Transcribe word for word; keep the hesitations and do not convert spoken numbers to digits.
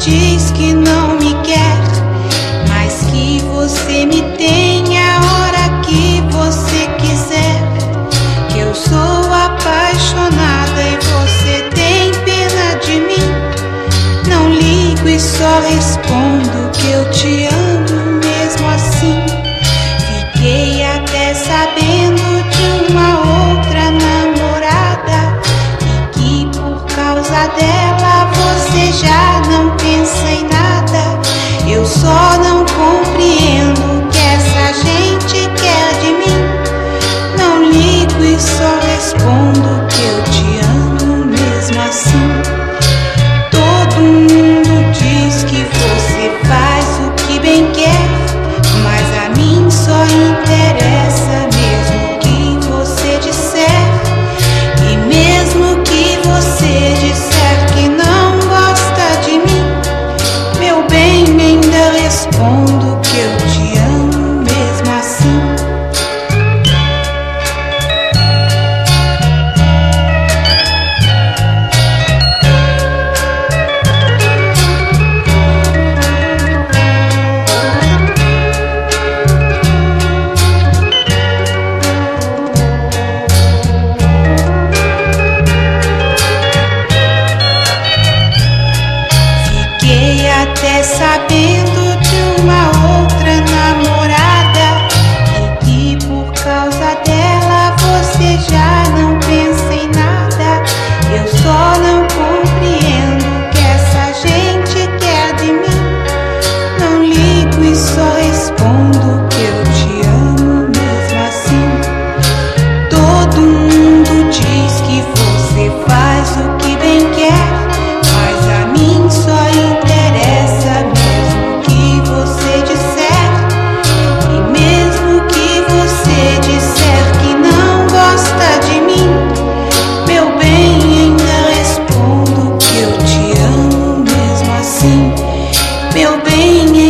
diz que não me quer, mas que você me tem a hora que você quiser. Que eu sou apaixonada e você tem pena de mim. Não ligo e só respondo que eu te amo mesmo assim. Fiquei até sabendo de uma outra namorada e que por causa dela você já não pensa em nada. Eu só não compreendo o que essa gente quer de mim. Não ligo e só respondo que eu te amo mesmo assim. Todo mundo diz que você faz o que bem quer, mas a mim só interessa mesmo o que você disser. E mesmo que você disser que não gosta de mim, meu bem, ainda respondo que eu te amo mesmo assim. Fiquei até sabendo de uma outra namorada e que por causa dela você já não pensa em nada. Eu só não compreendo o que essa gente quer de mim. Não ligo e só respondo que eu te amo mesmo assim. Todo mundo diz que você faz o que bem quer, mas a mim só interessa mesmo o que você disser. E mesmo que você disser que não gosta de mim, meu bem, ainda respondo que eu te amo mesmo assim. Meu bem,